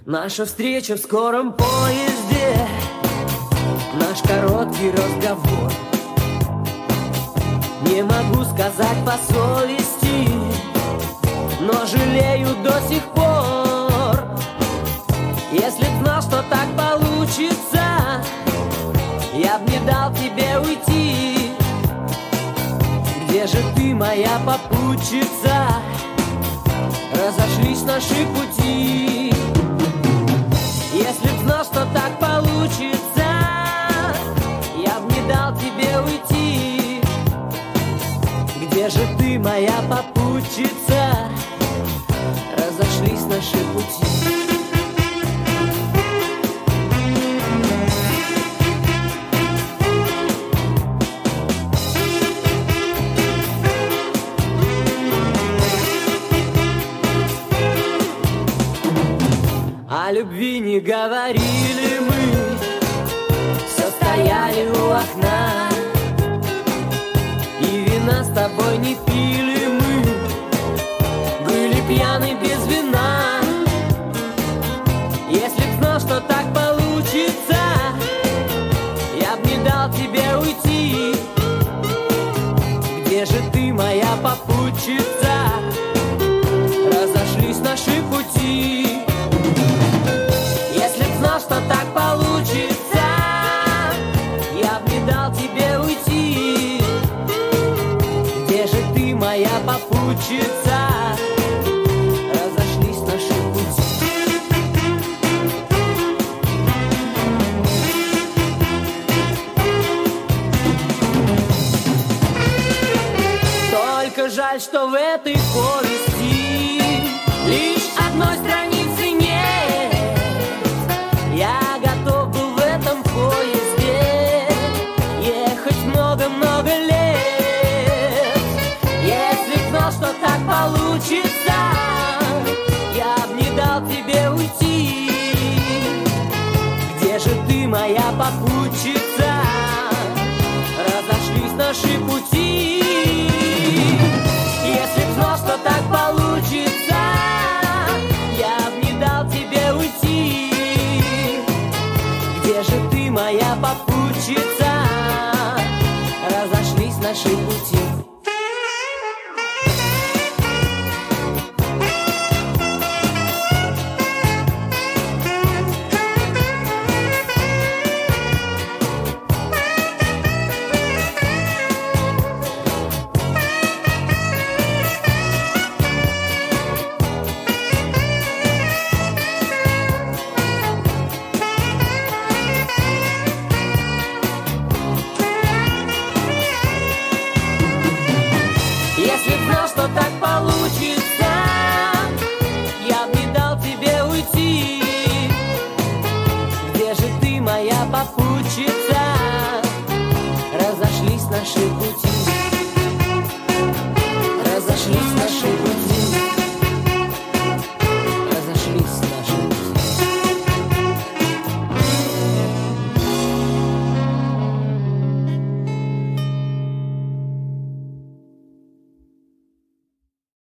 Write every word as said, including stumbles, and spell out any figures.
Наша встреча в скором поезде, наш короткий разговор. Не могу сказать по совести, но жалею до сих пор. Если б знал, что так получится, я б не дал тебе уйти. Где же ты, моя попутчица? Разошлись наши пути. Если б знал, что так получится, я б не дал тебе уйти. Где же ты, моя попутчица? Разошлись наши пути. О любви не говорили мы, все стояли у окна, и вина с тобой не пили мы, были пьяны без вина. Если б знал, что так получится, я б не дал тебе уйти. Где же ты, моя попутчица? Разошлись наши пути. Если б знал, что так получится, я б не дал тебе уйти. Где же ты, моя попутчица? Разошлись наши пути. Только жаль, что в этой повести лишь одной страницы нет. Я готов был в этом поезде ехать много-много лет. Если б знал, что так получится, я б не дал тебе уйти. Где же ты, моя попутчица? Разошлись наши пути. Если б знал, что так получится, я б не дал тебе уйти. Где же ты, моя попутчица? Разошлись наши пути. Если б знал, что так получится, я б не дал тебе уйти. Где же ты, моя попутчица? Разошлись наши пути.